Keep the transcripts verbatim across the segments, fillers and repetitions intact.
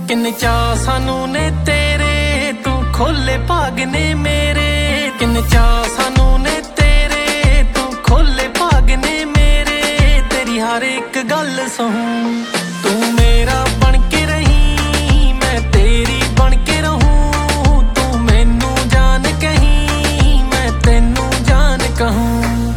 किन्ने चा सानू ने तेरे तू खोले भाग ने मेरे किन्ने चा सानू ने तेरे तू खोले भाग ने मेरे तेरी हर एक गल सहूं तू मेरा बन के रही मैं तेरी बन के रहूं तू मैनू जान कहीं मैं तेनू जान कहूं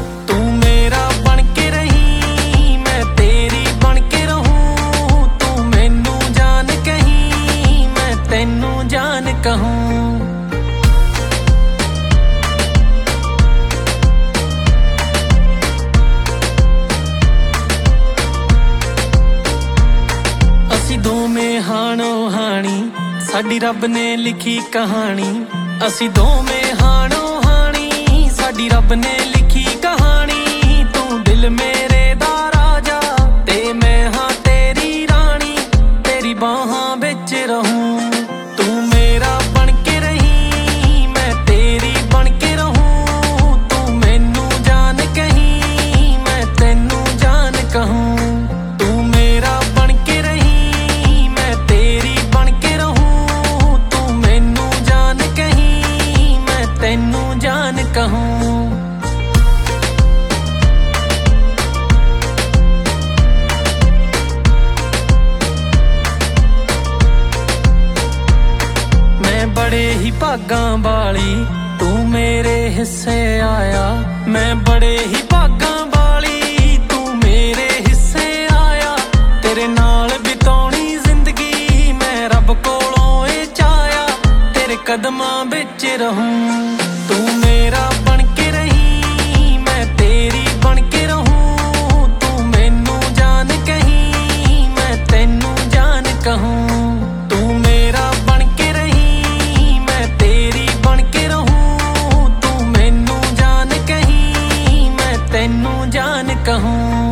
दोवें हाणो हाणी साडी रब ने लिखी कहानी असी दोवें हाणो हाणी साडी रब ने लिखी कहानी तू दिल मेरे दा राजा ते मैं हां तेरी रानी तेरी बाहां विच रहूं तू मेरा बन के रही मैं तेरी बन के रहूं तू मैनू जान कहीं मैं तेनू जान कहूं बड़े ही भागां वाली तू मेरे हिस्से आया मैं बड़े ही भागां वाली तू मेरे हिस्से आया तेरे नाल बिताउणी जिंदगी मैं रब कोलों ए चाया तेरे कदमां विच रहूं तू मेरा बन के रही मैं तेरी बन के रहूं तू मैनू जान कहीं मैं तेनू जान कहूं कहूं